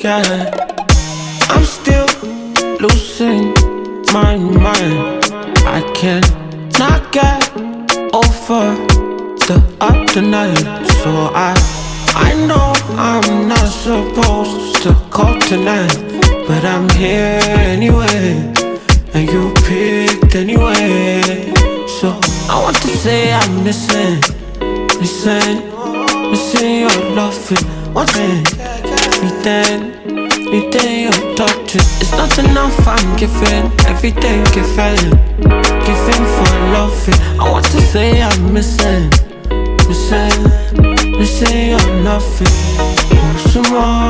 yeah. I'm still losing my mind. I cannot get over the up tonight. So I know I'm not supposed to call tonight, but I'm here anyway, and you picked anyway. So I want to say I'm missing your loving. One thing, needing your touch. It's not enough, I'm giving everything, giving for loving. I want to say I'm missing your loving. Oh, some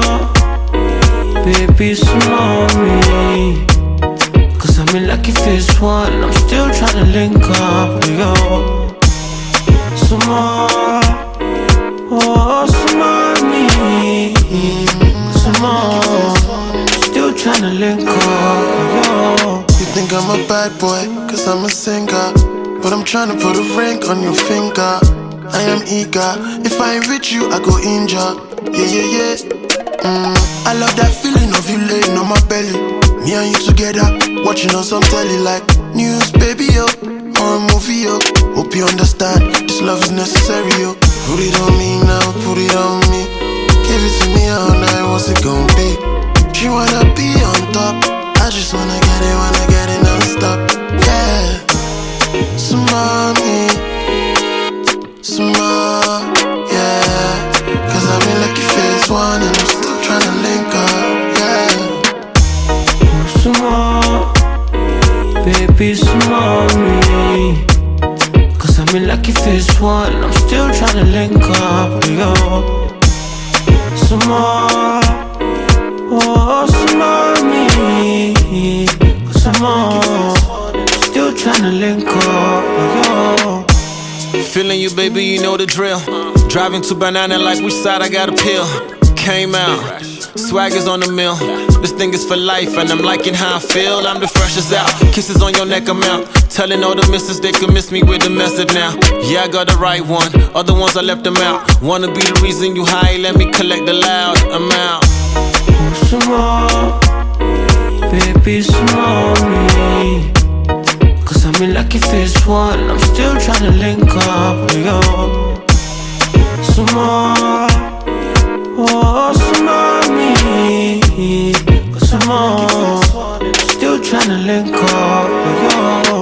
more, baby, some more me. Cause I'm in lucky phase one, I'm still tryna link up with you. Some more, oh, some more me. Some more, still tryna link up with you. You think I'm a bad boy, cause I'm a singer, but I'm tryna put a ring on your finger. I am eager, if I ain't with you, I go injure. Yeah. I love that feeling of you laying on my belly. Me and you together, watching on some telly like news, baby, yo, or a movie, yo. Hope you understand, this love is necessary, yo. Put it on me now, put it on me. Give it to me all night, what's it gon' be? She wanna be on top, I just wanna get it non-stop. Yeah, some mommy, some more, yeah. Cause I'm in lucky phase one and I'm still tryna link up, yeah. Some more, baby, some more me. Cause I'm in lucky phase one, I'm still tryna link up with you. Some more, oh, some more me. Cause I'm more, still tryna link up with you. Feeling you, baby, you know the drill. Driving to Banana like which side I got a pill. Came out, swag is on the mill. This thing is for life and I'm liking how I feel. I'm the freshest out, kisses on your neck, I'm out. Telling all the misses they could miss me with the message now. Yeah, I got the right one, other ones I left them out. Wanna be the reason you high, let me collect the loud amount. Oh, some more, baby, some more me. Cause I'm in lucky phase one, I'm still tryna link up with you. Some more, oh, some more me. Cause I'm more, still tryna link up with you.